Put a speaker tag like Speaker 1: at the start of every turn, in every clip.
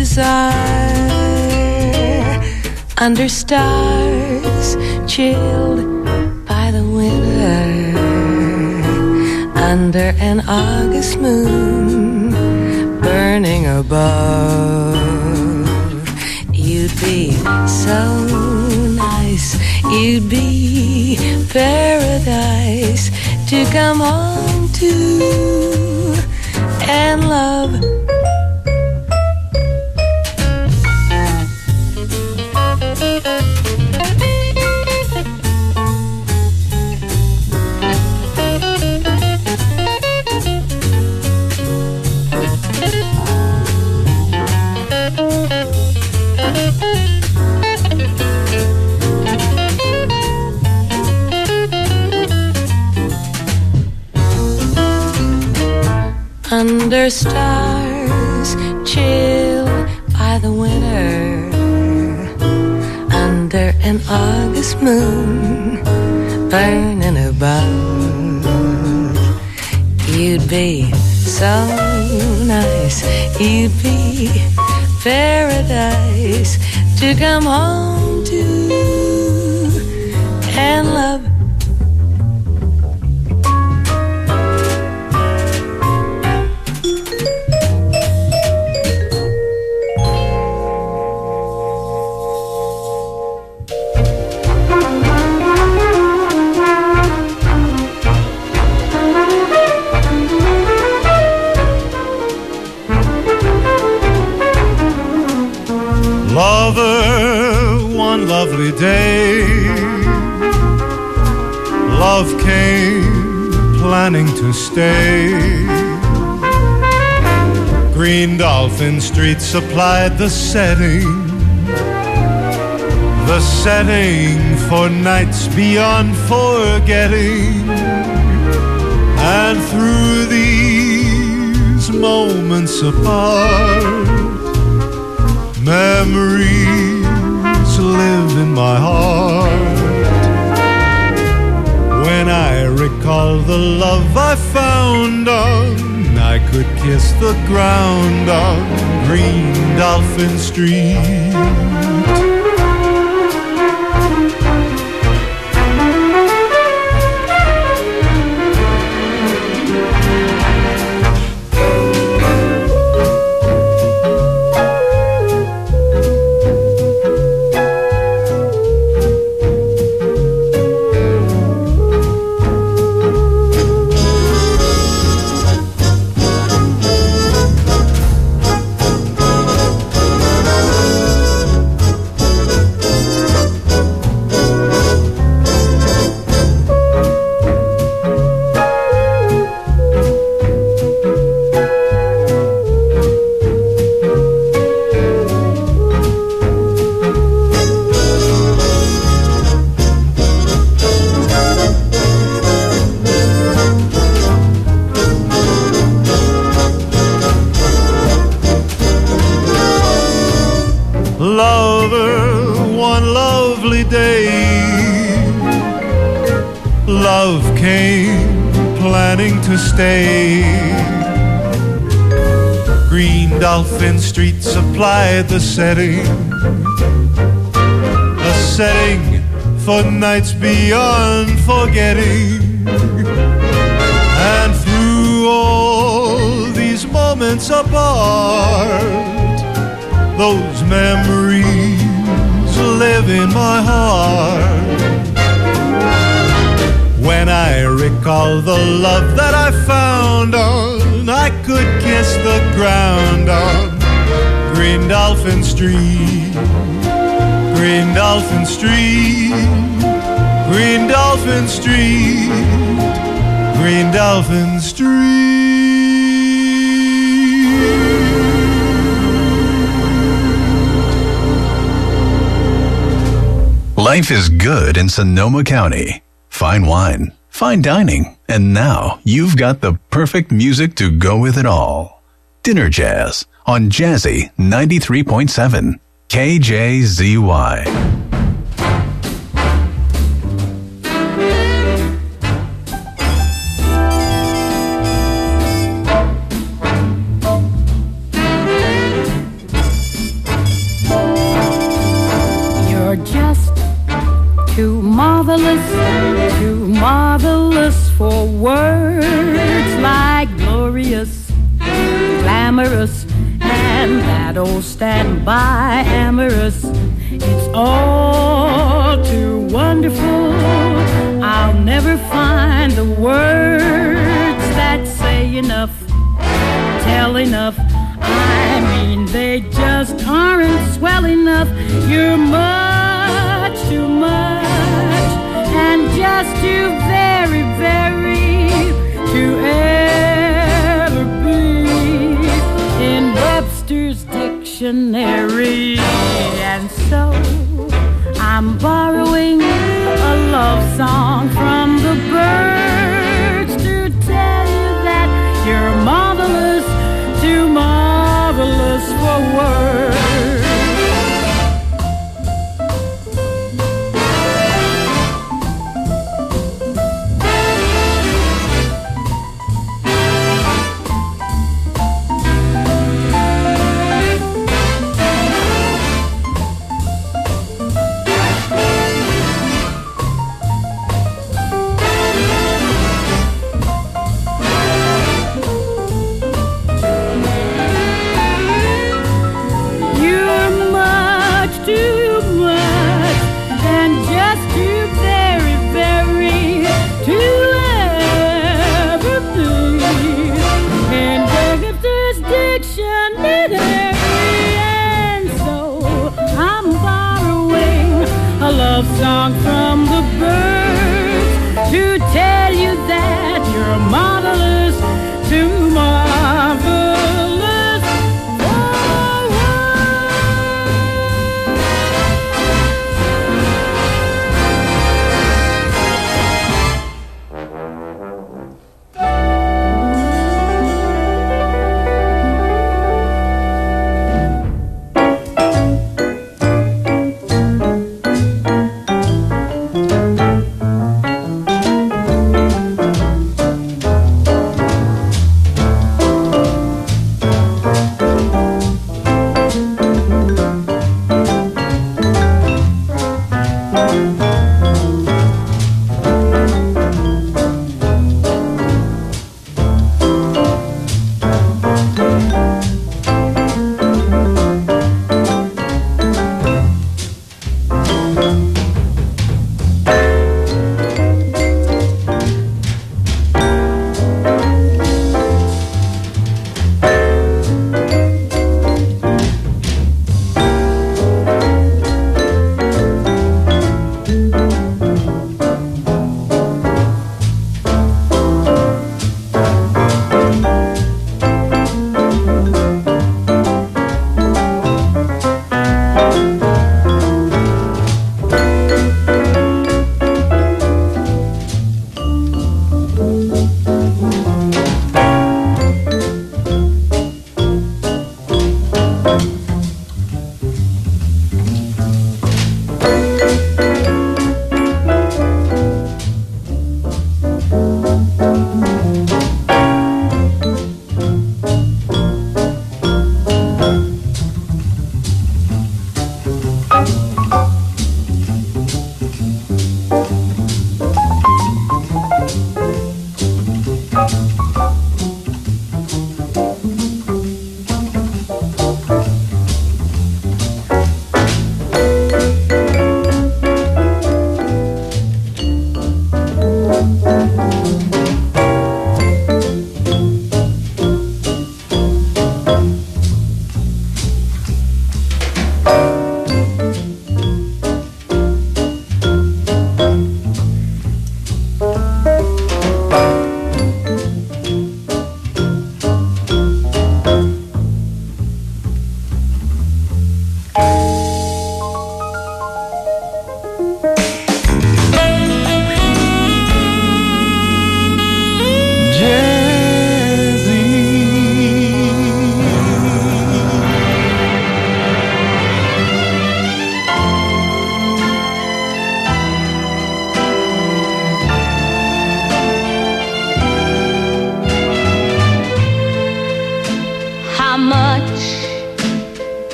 Speaker 1: desire under stars chilled by the winter, under an August moon burning above. You'd be so nice, you'd be paradise to come home to and love. Under stars chilled by the winter, under an August moon burning above. You'd be so nice, you'd be paradise to come home to and love.
Speaker 2: Lover, one lovely day, love came planning to stay. Green Dolphin Street supplied the setting for nights beyond forgetting. And through these moments apart, memories live in my heart. When I recall the love I found on, I could kiss the ground on Green Dolphin Street. Love came planning to stay. Green Dolphin Street supplied the setting, a setting for nights beyond forgetting. And through all these moments apart, those memories live in my heart. When I recall the love that I found on, I could kiss the ground on Green Dolphin Street. Green Dolphin Street, Green Dolphin Street, Green Dolphin Street.
Speaker 3: Life is good in Sonoma County. Fine wine, fine dining, and now you've got the perfect music to go with it all. Dinner Jazz on Jazzy 93.7 KJZY.
Speaker 4: too marvelous for words like glorious, glamorous, and that old standby amorous. It's all too wonderful. I'll never find the words that say enough, tell enough. I mean, they just aren't swell enough. You're much too much, and just too very, very to ever be in Webster's dictionary. And so I'm borrowing a love song from the birds to tell you that you're marvelous, too marvelous for words. Song from the birds to tell you that you're marvelous, too marvelous for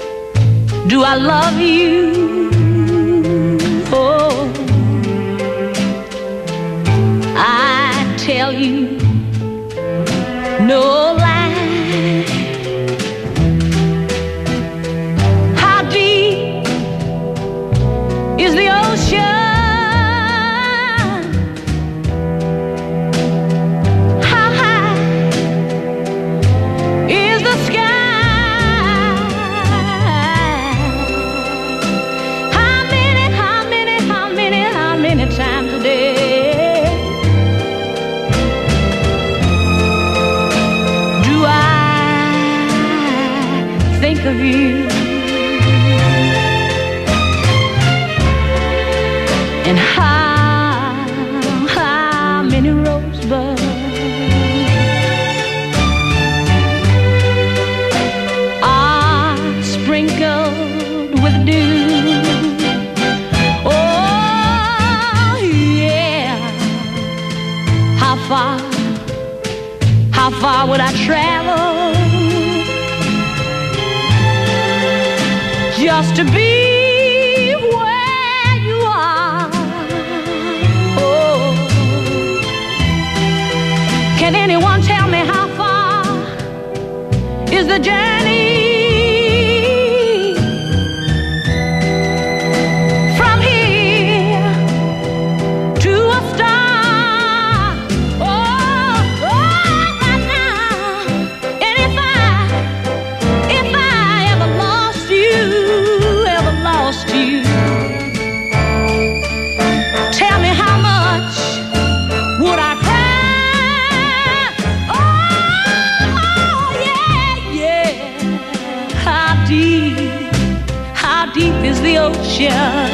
Speaker 1: do I love you? Oh,
Speaker 4: think of you. And how many rosebuds are sprinkled with dew. Oh yeah, how far would I travel just to be where you are? Oh, can anyone tell me how far is the journey from here to a star? Oh, right now. And if I ever lost you, tell me how much would I cry? Oh yeah. How deep is the ocean?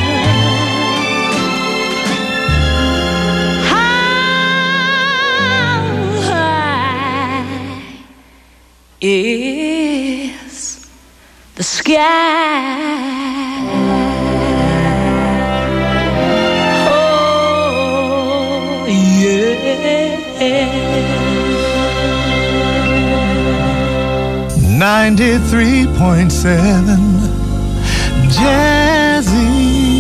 Speaker 4: How high is the sky? Oh, yeah.
Speaker 2: 93.7 Jazzy.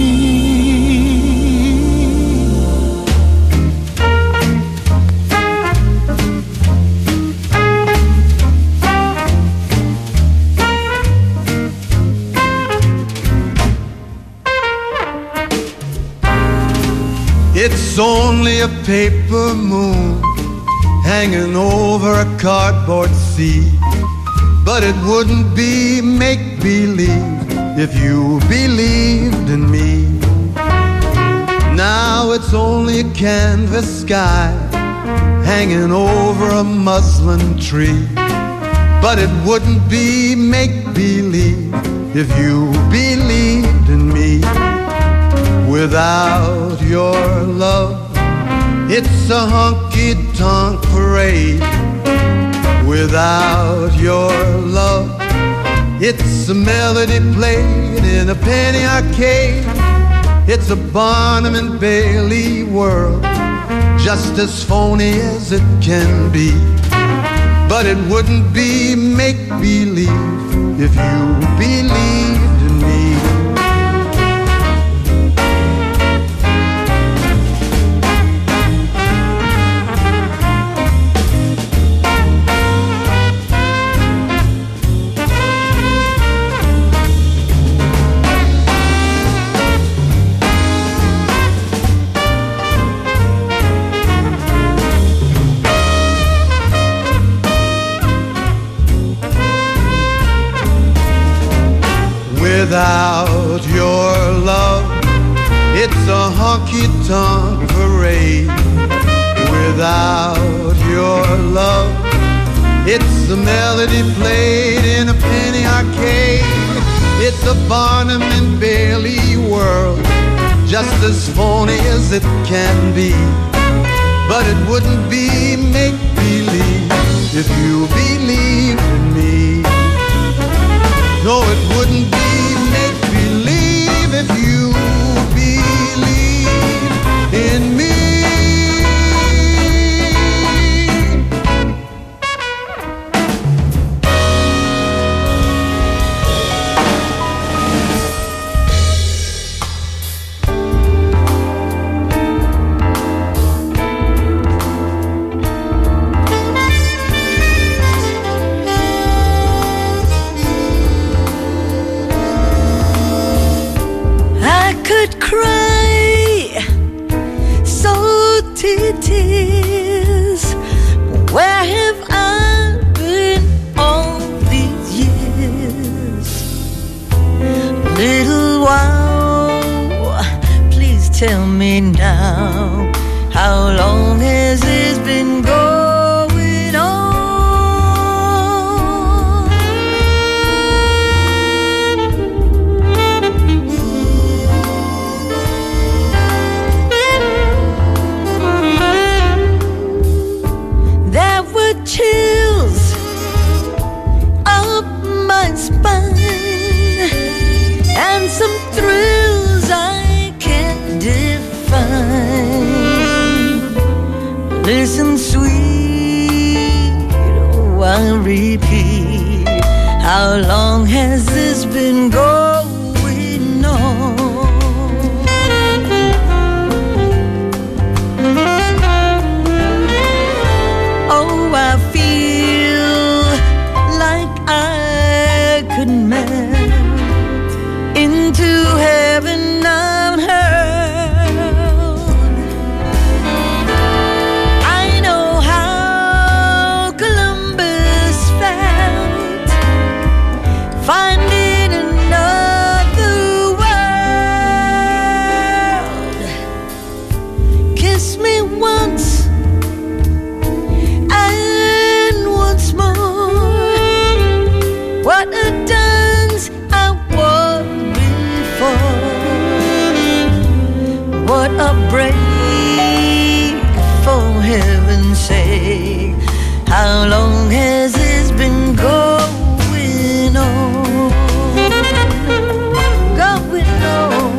Speaker 2: It's only a paper moon hanging over a cardboard sea, but it wouldn't be make-believe if you believed in me. Now it's only a canvas sky hanging over a muslin tree, but it wouldn't be make-believe if you believed in me. Without your love, it's a honky-tonk parade. Without your love, it's a melody played in a penny arcade. It's a Barnum and Bailey world, just as phony as it can be. But it wouldn't be make-believe if you believed in me. Without your love, it's a honky-tonk parade. Without your love, it's a melody played in a penny arcade. It's a Barnum and Bailey world, just as phony as it can be. But it wouldn't be make-believe if you believed in me. No, it wouldn't be make-believe if you believe in me.
Speaker 1: Cry salty tears. Where have I been all these years? Little while, please tell me now, how long has this been going on? fun and some thrills I can't define. Listen, sweet, oh, I'll repeat. How long has this been going on? Oh, I feel like I could melt into heaven unheard. I know how Columbus felt, finding another world. Kiss me once and once more. What a dance I was before. What a break, for heaven's sake. How long has this been going on? Going on.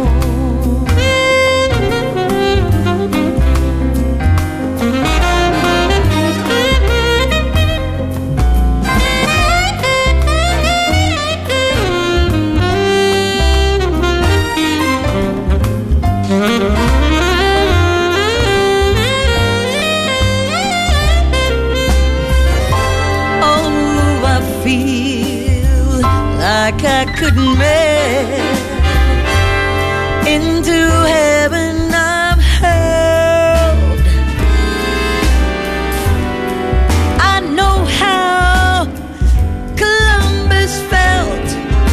Speaker 1: Oh, I feel like I could melt into heaven I've heard. I know how Columbus felt,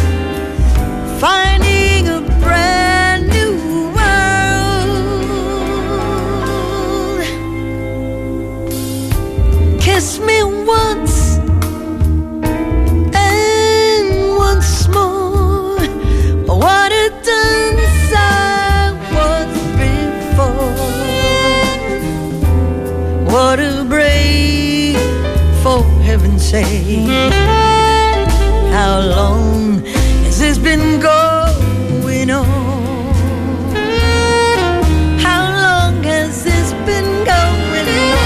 Speaker 1: finding a brand new world. Kiss me once and once more. What a dance I was before. What a break, for heaven's sake. How long has this been going on? How long has this been going on?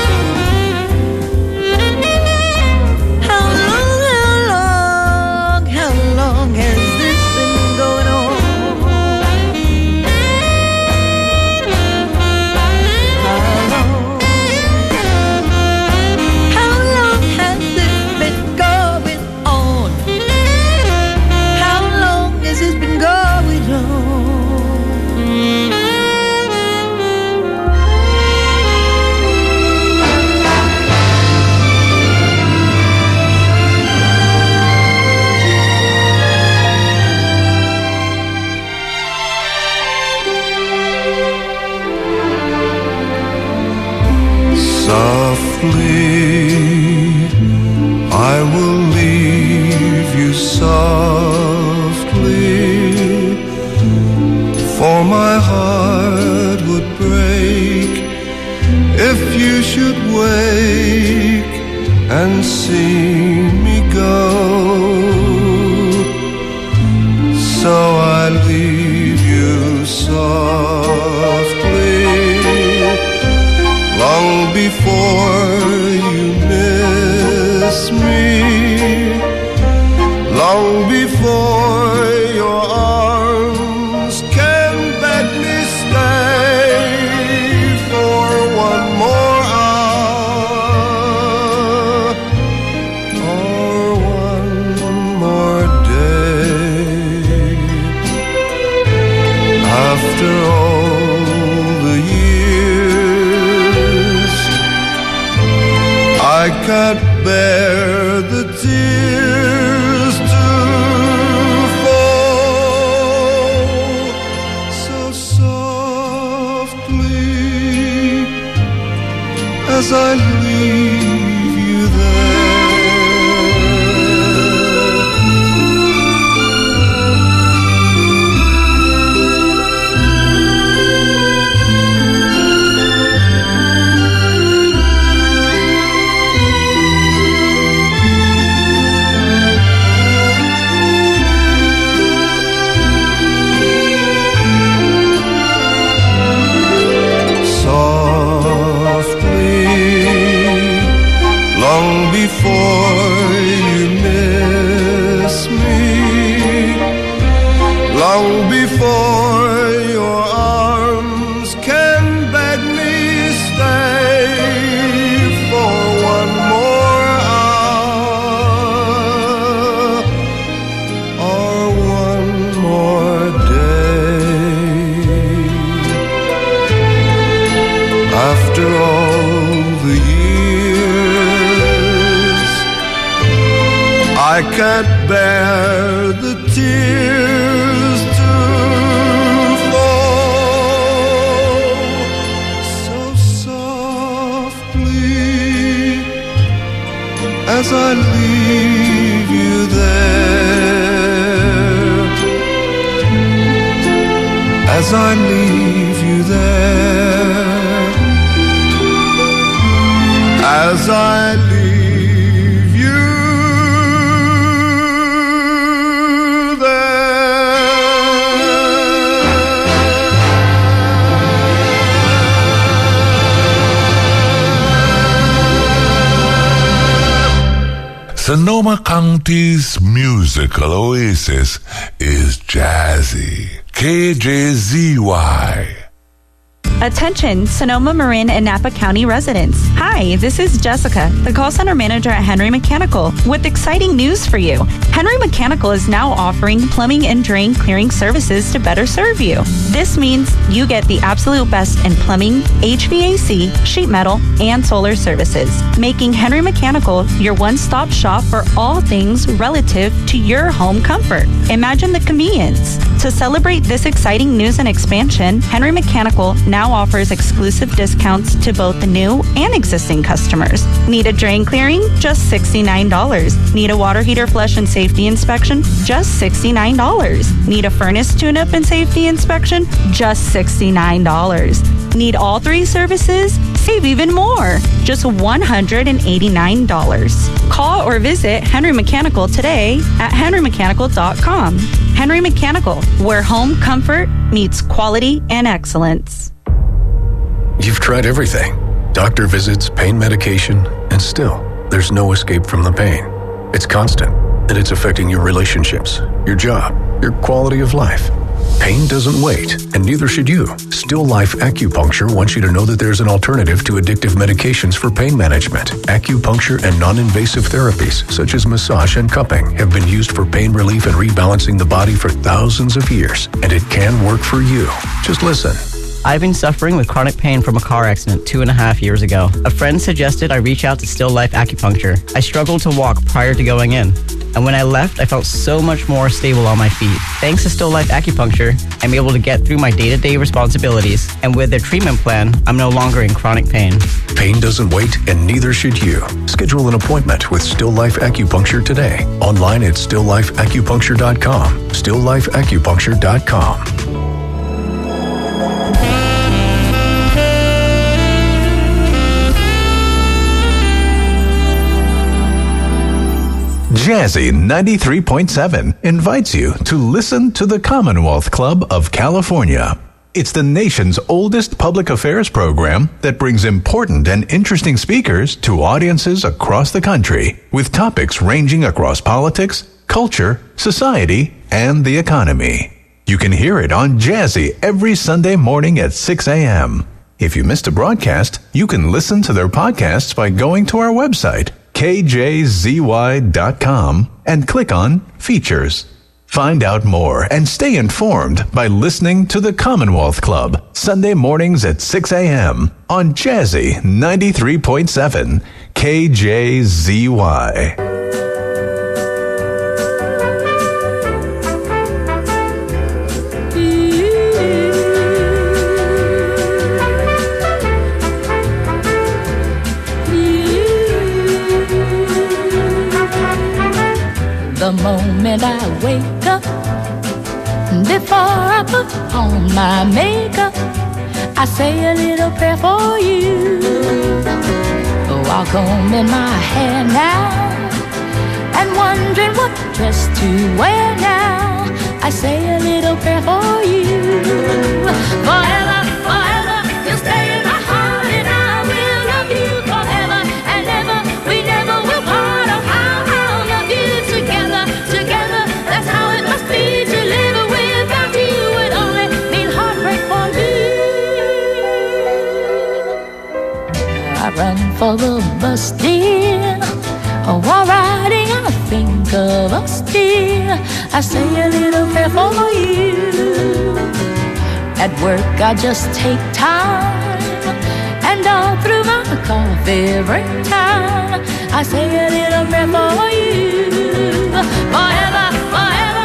Speaker 1: How long has this been going on? How long has this been going on? How long has this been going on?
Speaker 5: Softly, I will leave you softly, for my heart would break if you should wake and see me go. So I leave you softly, long before you miss me, long before your arms can beg me stay for one more hour or one more day. After all the years, I can't bear the tears to fall. So softly, as I leave you there, the tears to fall so softly as I leave you there, as I leave you there, as I leave you
Speaker 6: Sonoma County's musical oasis is Jazzy. KJZY.
Speaker 7: Attention, Sonoma, Marin, and Napa County residents. Hi, this is Jessica, the call center manager at Henry Mechanical, with exciting news for you. Henry Mechanical is now offering plumbing and drain clearing services to better serve you. This means you get the absolute best in plumbing, HVAC, sheet metal, and solar services, making Henry Mechanical your one-stop shop for all things relative to your home comfort. Imagine the convenience. To celebrate this exciting news and expansion, Henry Mechanical now offers exclusive discounts to both the new and existing customers. Need a drain clearing? Just $69. Need a water heater flush and safety inspection? Just $69. Need a furnace tune-up and safety inspection? Just $69. Need all three services? Save even more. Just $189. Call or visit Henry Mechanical today at henrymechanical.com. Henry Mechanical, where home comfort meets quality and excellence.
Speaker 3: You've tried everything. Doctor visits, pain medication, and still, there's no escape from the pain. It's constant, and it's affecting your relationships, your job, your quality of life. Pain doesn't wait, and neither should you. Still Life Acupuncture wants you to know that there's an alternative to addictive medications for pain management. Acupuncture and non-invasive therapies, such as massage and cupping, have been used for pain relief and rebalancing the body for thousands of years, and it can work for you. Just listen.
Speaker 8: I've been suffering with chronic pain from a car accident 2.5 years ago. A friend suggested I reach out to Still Life Acupuncture. I struggled to walk prior to going in, and when I left, I felt so much more stable on my feet. Thanks to Still Life Acupuncture, I'm able to get through my day-to-day responsibilities, and with their treatment plan, I'm no longer in chronic pain.
Speaker 3: Pain doesn't wait, and neither should you. Schedule an appointment with Still Life Acupuncture today. Online at stilllifeacupuncture.com. stilllifeacupuncture.com. Jazzy 93.7 invites you to listen to the Commonwealth Club of California. It's the nation's oldest public affairs program that brings important and interesting speakers to audiences across the country with topics ranging across politics, culture, society, and the economy. You can hear it on Jazzy every Sunday morning at 6 a.m. If you missed a broadcast, you can listen to their podcasts by going to our website, kjzy.com, and click on Features. Find out more and stay informed by listening to the Commonwealth Club, Sunday mornings at 6 a.m. on Jazzy 93.7 KJZY.
Speaker 4: The moment I wake up, before I put on my makeup, I say a little prayer for you. While combing my hair now and wondering what dress to wear now, I say a little prayer for you. Forever, forever, you'll stay in my heart, and I will love you forever and ever. We never will part. Oh, how I'll love you together, together. That's how it must be to live without you. Would only mean heartbreak for me. I run for the bus, dear. Oh, while riding, I think of us, dear. I say a little prayer for you. At work, I just take time, and all through my coffee break time, I say a little prayer for you. Forever, forever,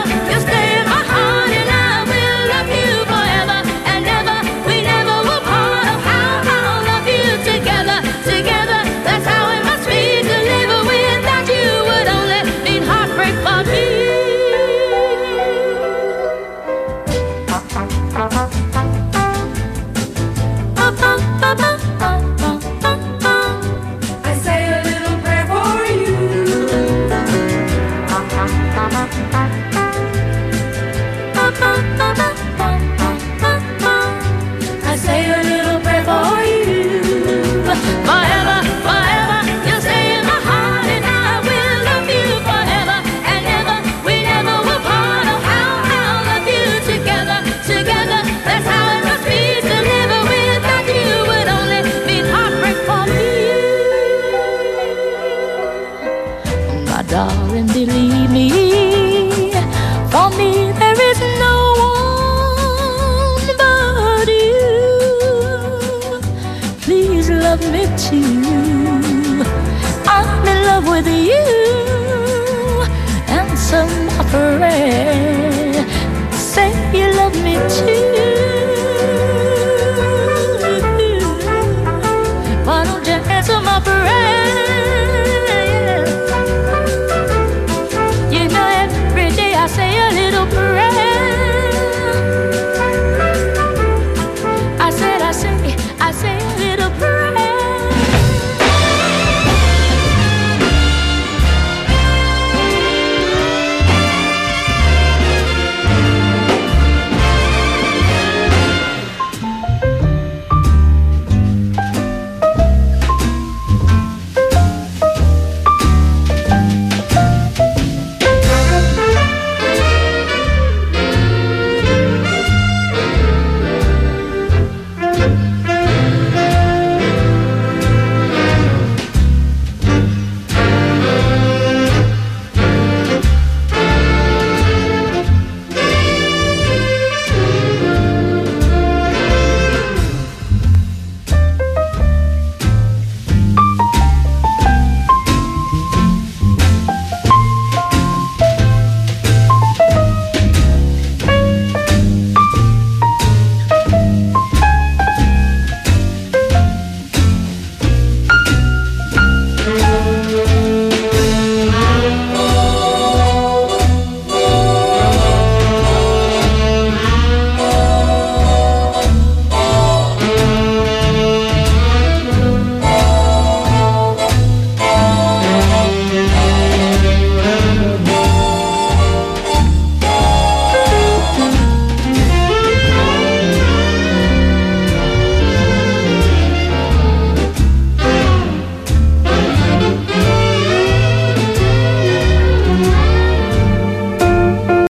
Speaker 4: with you, and some